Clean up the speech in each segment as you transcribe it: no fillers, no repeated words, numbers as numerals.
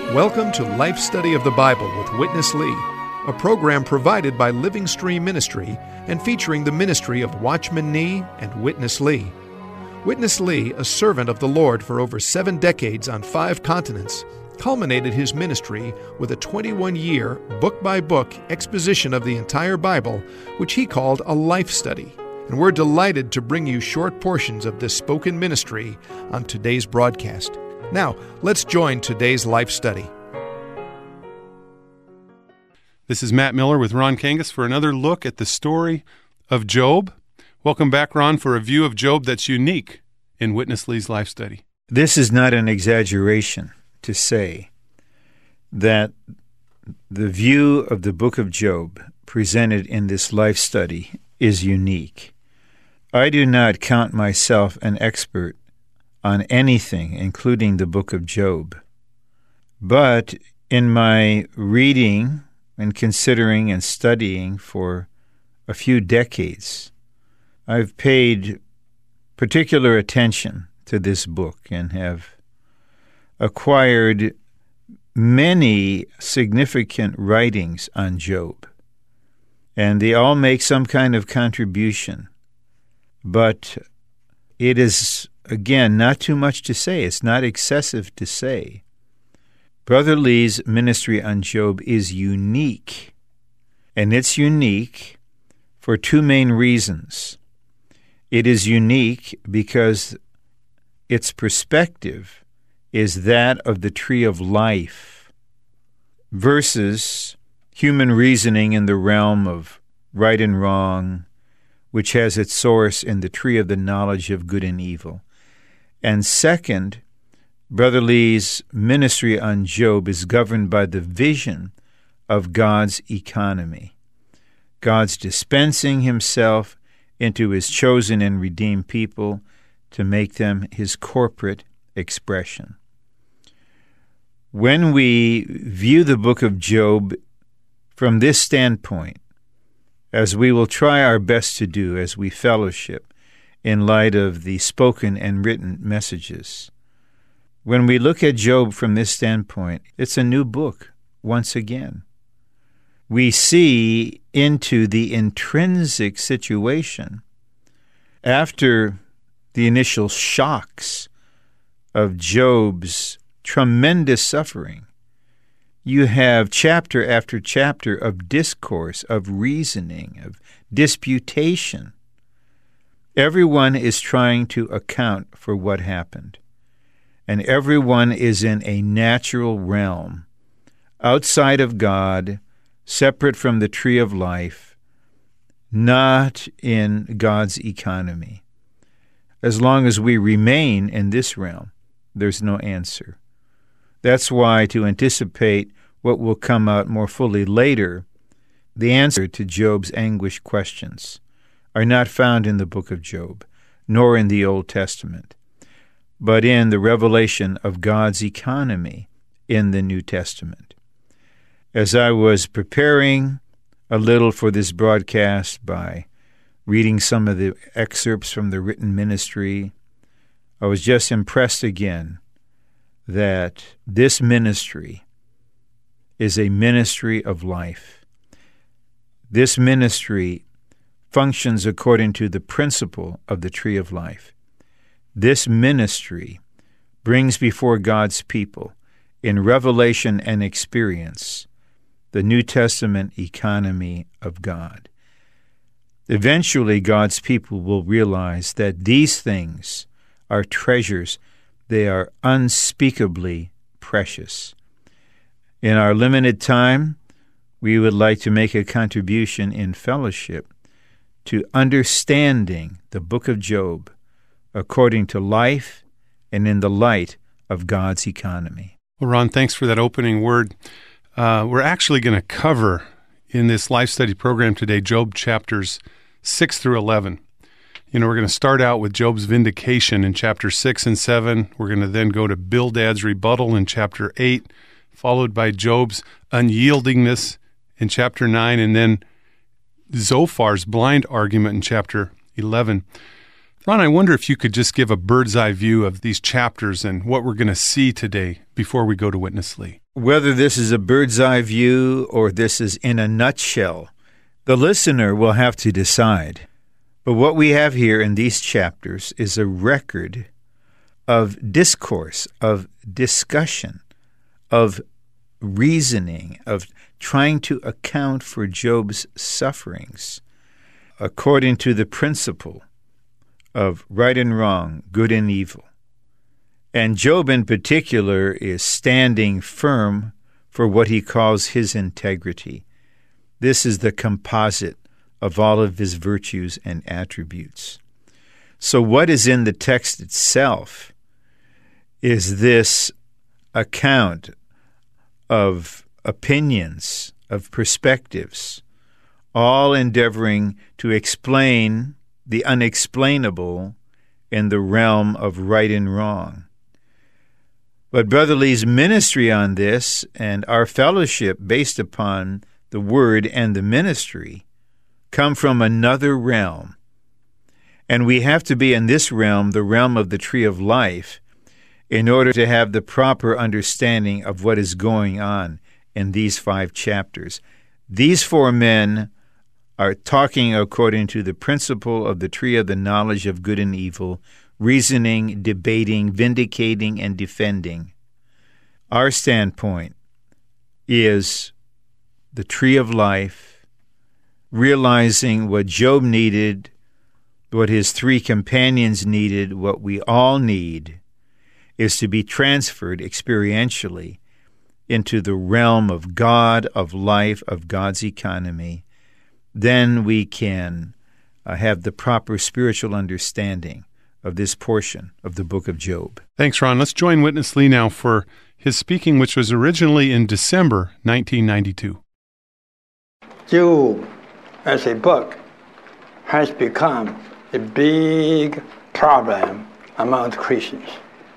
Welcome to Life Study of the Bible with Witness Lee, a program provided by Living Stream Ministry and featuring the ministry of Watchman Nee and Witness Lee. Witness Lee, a servant of the Lord for over 7 decades on 5 continents, culminated his ministry with a 21-year, book-by-book exposition of the entire Bible, which he called a life study. And we're delighted to bring you short portions of this spoken ministry on today's broadcast. Now, let's join today's life study. This is Matt Miller with Ron Kangas for another look at the story of Job. Welcome back, Ron, for a view of Job that's unique in Witness Lee's life study. This is not an exaggeration to say that the view of the book of Job presented in this life study is unique. I do not count myself an expert on anything, including the book of Job. But in my reading and considering and studying for a few decades, I've paid particular attention to this book and have acquired many significant writings on Job. And they all make some kind of contribution. But it is, again, not too much to say. It's not excessive to say. Brother Lee's ministry on Job is unique. And it's unique for 2 main reasons. It is unique because its perspective is that of the tree of life versus human reasoning in the realm of right and wrong, which has its source in the tree of the knowledge of good and evil. And second, Brother Lee's ministry on Job is governed by the vision of God's economy. God's dispensing himself into his chosen and redeemed people to make them his corporate expression. When we view the book of Job from this standpoint, as we will try our best to do as we fellowship in light of the spoken and written messages, when we look at Job from this standpoint, it's a new book once again. We see into the intrinsic situation after the initial shocks of Job's tremendous suffering. You have chapter after chapter of discourse, of reasoning, of disputation. Everyone is trying to account for what happened. And everyone is in a natural realm, outside of God, separate from the tree of life, not in God's economy. As long as we remain in this realm, there's no answer. That's why, to anticipate what will come out more fully later, the answer to Job's anguished questions are not found in the book of Job, nor in the Old Testament, but in the revelation of God's economy in the New Testament. As I was preparing a little for this broadcast by reading some of the excerpts from the written ministry, I was just impressed again that this ministry is a ministry of life. This ministry functions according to the principle of the tree of life. This ministry brings before God's people, in revelation and experience, the New Testament economy of God. Eventually, God's people will realize that these things are treasures. They are unspeakably precious. In our limited time, we would like to make a contribution in fellowship to understanding the book of Job according to life and in the light of God's economy. Well, Ron, thanks for that opening word. We're actually going to cover in this life study program today Job chapters 6 through 11. We're going to start out with Job's vindication in chapter 6 and 7. We're going to then go to Bildad's rebuttal in chapter 8, followed by Job's unyieldingness in chapter 9, and then Zophar's blind argument in chapter 11. Ron, I wonder if you could just give a bird's eye view of these chapters and what we're going to see today before we go to Witness Lee. Whether this is a bird's eye view or this is in a nutshell, the listener will have to decide. But what we have here in these chapters is a record of discourse, of discussion, of reasoning, of trying to account for Job's sufferings according to the principle of right and wrong, good and evil. And Job in particular is standing firm for what he calls his integrity. This is the composite of all of his virtues and attributes. So what is in the text itself is this account of opinions, of perspectives, all endeavoring to explain the unexplainable in the realm of right and wrong. But Brother Lee's ministry on this and our fellowship based upon the Word and the ministry come from another realm. And we have to be in this realm, the realm of the tree of life, in order to have the proper understanding of what is going on in these 5 chapters. These 4 men are talking according to the principle of the tree of the knowledge of good and evil, reasoning, debating, vindicating, and defending. Our standpoint is the tree of life, realizing what Job needed, what his 3 companions needed, what we all need, is to be transferred experientially into the realm of God, of life, of God's economy. Then we can have the proper spiritual understanding of this portion of the book of Job. Thanks, Ron. Let's join Witness Lee now for his speaking, which was originally in December 1992. Job, as a book, has become a big problem among Christians.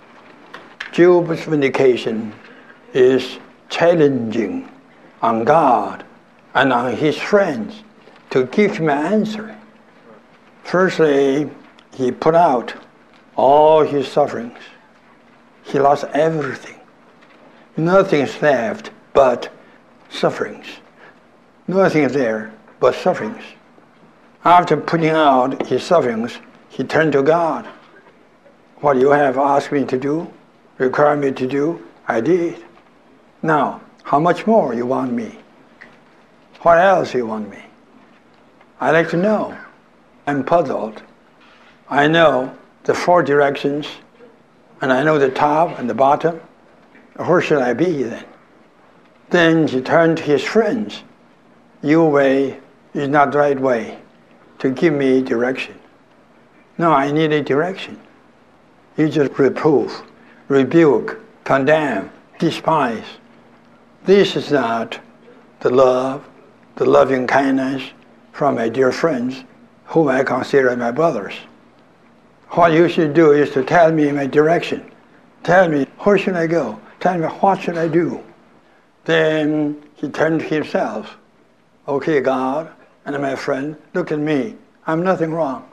Job's vindication is challenging on God and on his friends to give him an answer. Firstly, he put out all his sufferings. He lost everything. Nothing is left but sufferings. Nothing is there but sufferings. After putting out his sufferings, he turned to God. What you have asked me to do, required me to do, I did. Now, how much more you want me? What else you want me? I'd like to know. I'm puzzled. I know the 4 directions, and I know the top and the bottom. Where should I be then? Then he turned to his friends. Your way is not the right way to give me direction. No, I need a direction. You just reprove, rebuke, condemn, despise. This is not the love, the loving kindness from my dear friends, whom I consider my brothers. What you should do is to tell me my direction. Tell me, where should I go? Tell me, what should I do? Then he turned to himself. Okay, God and my friend, look at me. I'm nothing wrong.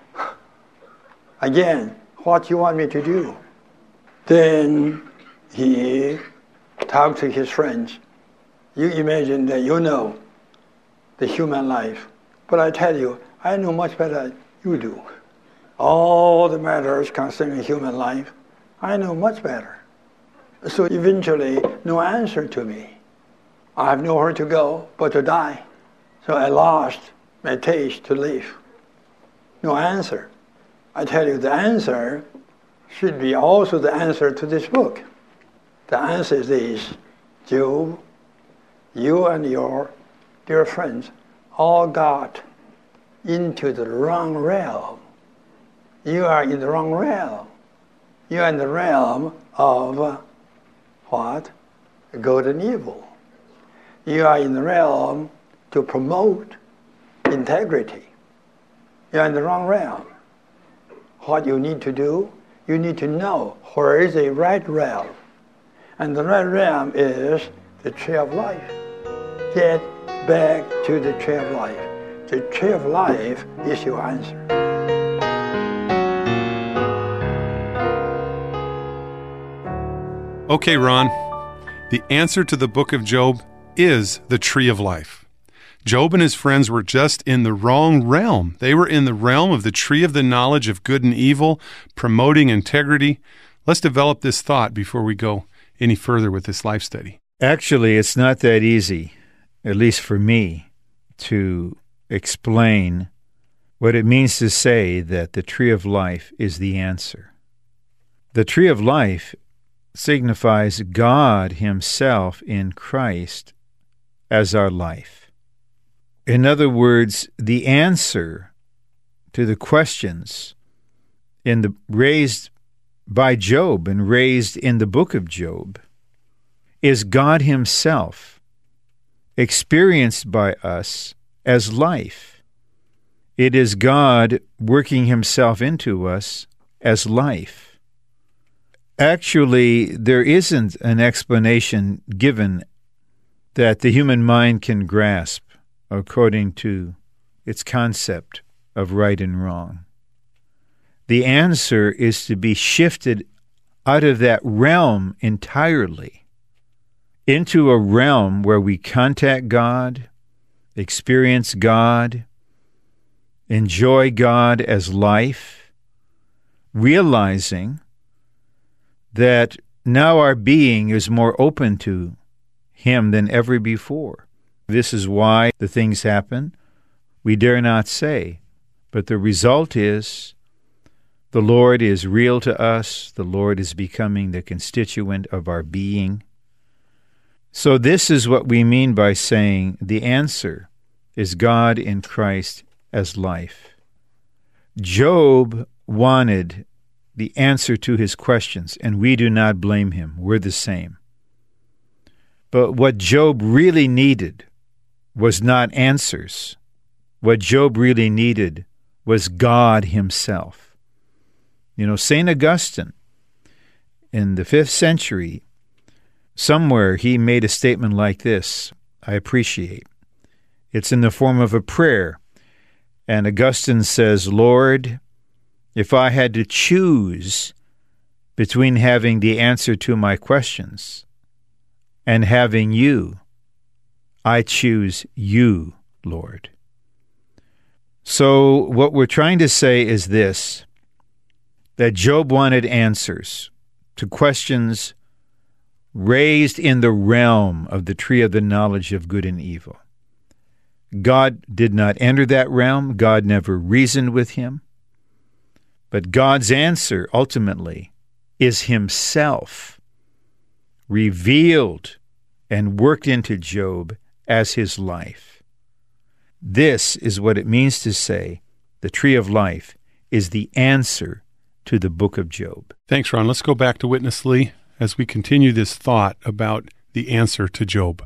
Again, what do you want me to do? Then he talked to his friends. You imagine that you know the human life. But I tell you, I know much better than you do. All the matters concerning human life, I know much better. So eventually, no answer to me. I have nowhere to go but to die. So I lost my taste to live. No answer. I tell you, the answer should be also the answer to this book. The answer is this: Job, you and your dear friends all got into the wrong realm. You are in the wrong realm. You are in the realm of what? Good and evil. You are in the realm to promote integrity. You are in the wrong realm. What you need to do, you need to know where is the right realm. And the right realm is the tree of life. Get back to the tree of life. The tree of life is your answer. Okay, Ron. The answer to the book of Job is the tree of life. Job and his friends were just in the wrong realm. They were in the realm of the tree of the knowledge of good and evil, promoting integrity. Let's develop this thought before we go any further with this life study. Actually, it's not that easy, at least for me, to explain what it means to say that the tree of life is the answer. The tree of life signifies God Himself in Christ as our life. In other words, the answer to the questions raised by Job and raised in the book of Job is God Himself, experienced by us as life. It is God working Himself into us as life. Actually, there isn't an explanation given that the human mind can grasp according to its concept of right and wrong. The answer is to be shifted out of that realm entirely into a realm where we contact God, experience God, enjoy God as life, realizing that now our being is more open to Him than ever before. This is why the things happen we dare not say, but the result is the Lord is real to us. The Lord is becoming the constituent of our being. So this is what we mean by saying the answer is God in Christ as life. Job wanted the answer to his questions, and we do not blame him. We're the same. But what Job really needed was not answers. What Job really needed was God Himself. St. Augustine, in the 5th century, somewhere he made a statement like this, I appreciate. It's in the form of a prayer. And Augustine says, Lord, if I had to choose between having the answer to my questions and having you, I choose you, Lord. So what we're trying to say is this, that Job wanted answers to questions raised in the realm of the tree of the knowledge of good and evil. God did not enter that realm. God never reasoned with him. But God's answer, ultimately, is Himself revealed and worked into Job as his life. This is what it means to say the tree of life is the answer to the book of Job. Thanks, Ron. Let's go back to Witness Lee as we continue this thought about the answer to Job.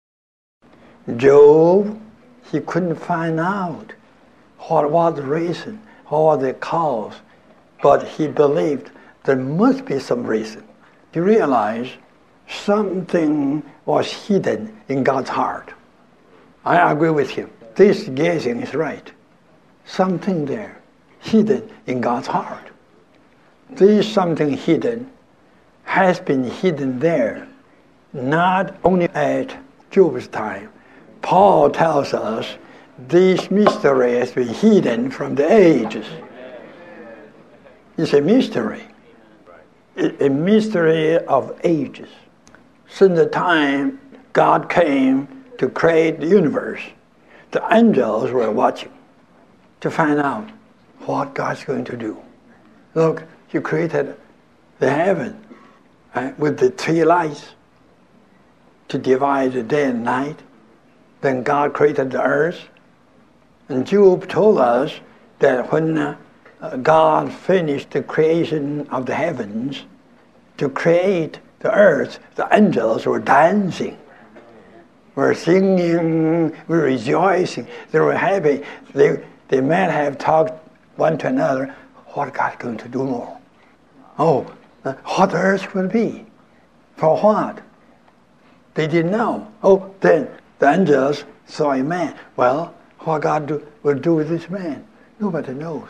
Job, he couldn't find out what was the reason, what was the cause, but he believed there must be some reason. He realized something was hidden in God's heart. I agree with him. This gazing is right. Something there, hidden in God's heart. This something hidden has been hidden there, not only at Job's time. Paul tells us this mystery has been hidden from the ages. It's a mystery. A mystery of ages. Since the time God came to create the universe, the angels were watching to find out what God's going to do. Look, He created the heaven with the 3 lights to divide the day and night. Then God created the earth. And Job told us that when God finished the creation of the heavens, to create the earth, the angels were dancing, were singing, were rejoicing, they were happy. They might have talked one to another, what God's going to do more? Oh, what the earth will be? For what? They didn't know. Oh, then the angels saw a man. Well, what God will do with this man? Nobody knows.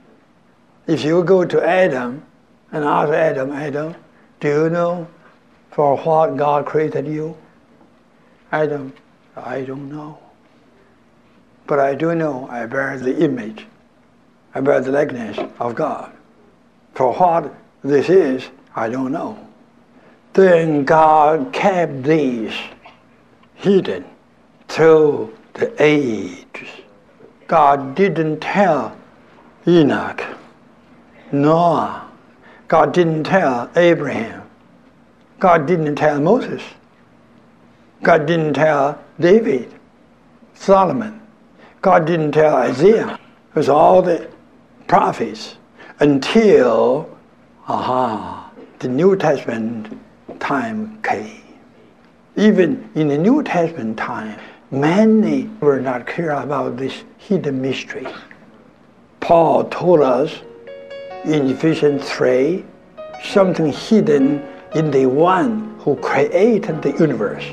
If you go to Adam and ask Adam, do you know For what God created you? I don't know. But I do know I bear the image. I bear the likeness of God. For what this is, I don't know. Then God kept these hidden through the ages. God didn't tell Enoch, Noah. God didn't tell Abraham. God didn't tell Moses. God didn't tell David, Solomon. God didn't tell Isaiah. It was all the prophets until the New Testament time came. Even in the New Testament time, many were not clear about this hidden mystery. Paul told us in Ephesians 3, something hidden in the one who created the universe.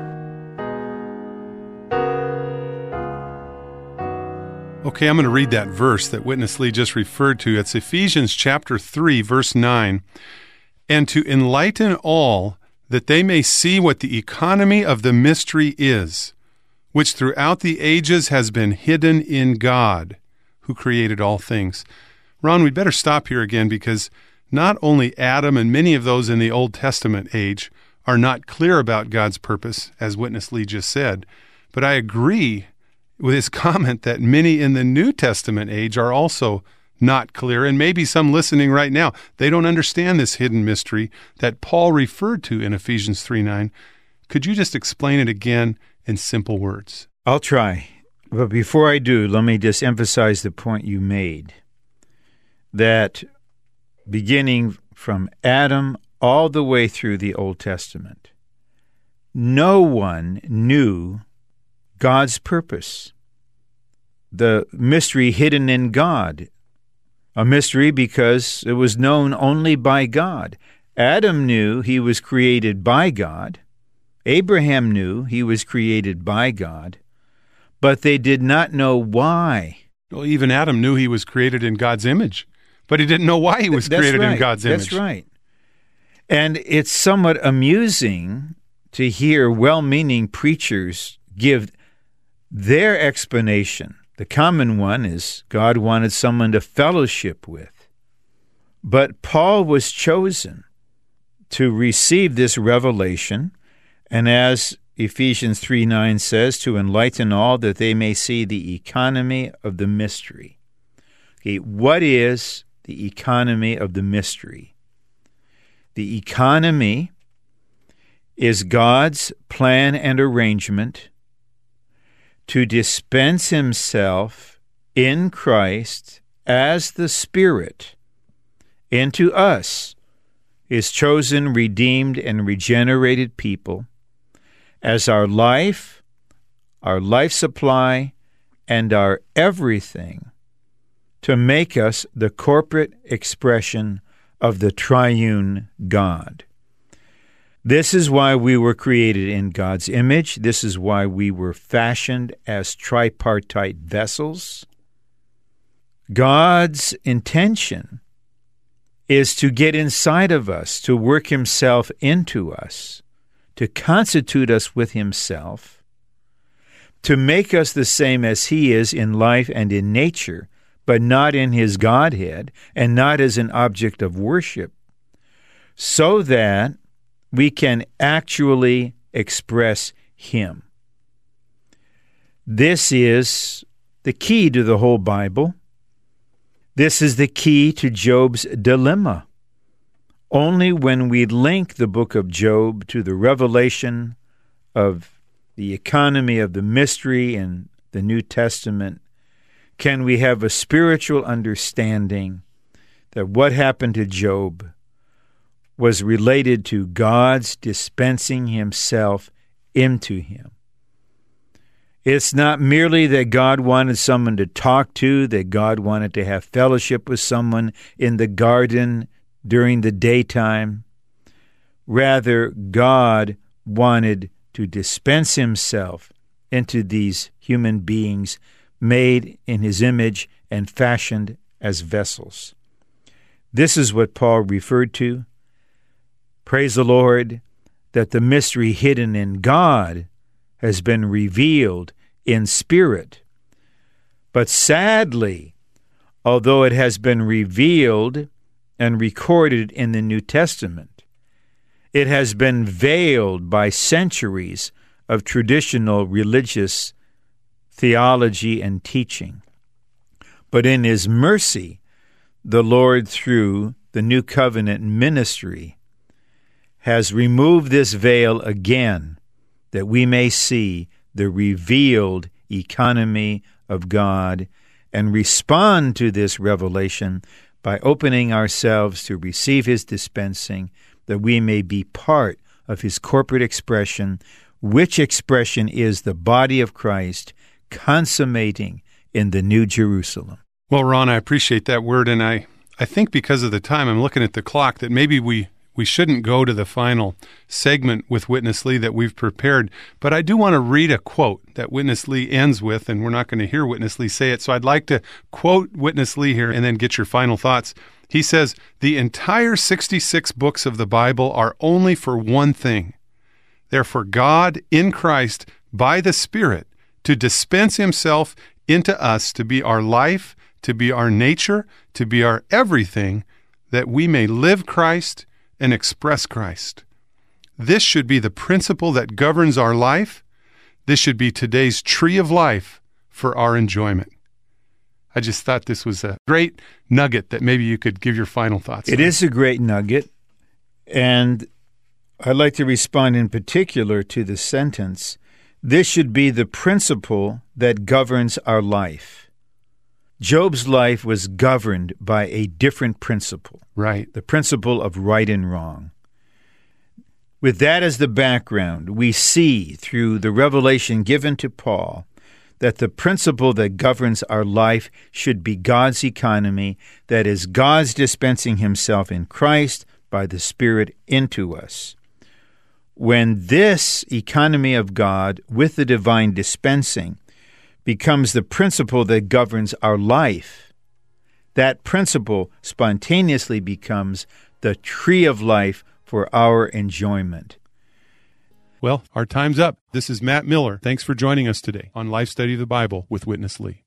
Okay, I'm going to read that verse that Witness Lee just referred to. It's Ephesians chapter 3, verse 9. And to enlighten all that they may see what the economy of the mystery is, which throughout the ages has been hidden in God, who created all things. Ron, we'd better stop here again because not only Adam and many of those in the Old Testament age are not clear about God's purpose, as Witness Lee just said, but I agree with his comment that many in the New Testament age are also not clear, and maybe some listening right now, they don't understand this hidden mystery that Paul referred to in Ephesians 3:9. Could you just explain it again in simple words? I'll try. But before I do, let me just emphasize the point you made, that beginning from Adam all the way through the Old Testament, no one knew God's purpose. The mystery hidden in God. A mystery because it was known only by God. Adam knew he was created by God. Abraham knew he was created by God. But they did not know why. Well, even Adam knew he was created in God's image, but he didn't know why he was created in God's image. That's right. And it's somewhat amusing to hear well-meaning preachers give their explanation. The common one is God wanted someone to fellowship with. But Paul was chosen to receive this revelation, and as Ephesians 3:9 says, to enlighten all that they may see the economy of the mystery. Okay, what is the economy of the mystery? The economy is God's plan and arrangement to dispense himself in Christ as the Spirit into us, his chosen, redeemed, and regenerated people, as our life supply, and our everything, to make us the corporate expression of the triune God. This is why we were created in God's image. This is why we were fashioned as tripartite vessels. God's intention is to get inside of us, to work himself into us, to constitute us with himself, to make us the same as he is in life and in nature, but not in his Godhead and not as an object of worship, so that we can actually express him. This is the key to the whole Bible. This is the key to Job's dilemma. Only when we link the book of Job to the revelation of the economy of the mystery in the New Testament can we have a spiritual understanding that what happened to Job was related to God's dispensing himself into him. It's not merely that God wanted someone to talk to, that God wanted to have fellowship with someone in the garden during the daytime. Rather, God wanted to dispense himself into these human beings made in his image and fashioned as vessels. This is what Paul referred to. Praise the Lord. that the mystery hidden in God has been revealed in spirit. But sadly, although it has been revealed and recorded in the New Testament, it has been veiled by centuries of traditional religious theology and teaching. But in His mercy, the Lord, through the New Covenant ministry, has removed this veil again, that we may see the revealed economy of God and respond to this revelation by opening ourselves to receive His dispensing, that we may be part of His corporate expression, which expression is the body of Christ consummating in the New Jerusalem. Well, Ron, I appreciate that word, and I think because of the time, I'm looking at the clock, that maybe we shouldn't go to the final segment with Witness Lee that we've prepared, but I do want to read a quote that Witness Lee ends with, and we're not going to hear Witness Lee say it, so I'd like to quote Witness Lee here and then get your final thoughts. He says, "The entire 66 books of the Bible are only for one thing. They're for God in Christ by the Spirit to dispense Himself into us to be our life, to be our nature, to be our everything, that we may live Christ and express Christ. This should be the principle that governs our life. This should be today's tree of life for our enjoyment." I just thought this was a great nugget that maybe you could give your final thoughts on. It is a great nugget, and I'd like to respond in particular to the sentence, "This should be the principle that governs our life." Job's life was governed by a different principle. Right. The principle of right and wrong. With that as the background, we see through the revelation given to Paul that the principle that governs our life should be God's economy, that is, God's dispensing Himself in Christ by the Spirit into us. When this economy of God with the divine dispensing becomes the principle that governs our life, that principle spontaneously becomes the tree of life for our enjoyment. Well, our time's up. This is Matt Miller. Thanks for joining us today on Life Study of the Bible with Witness Lee.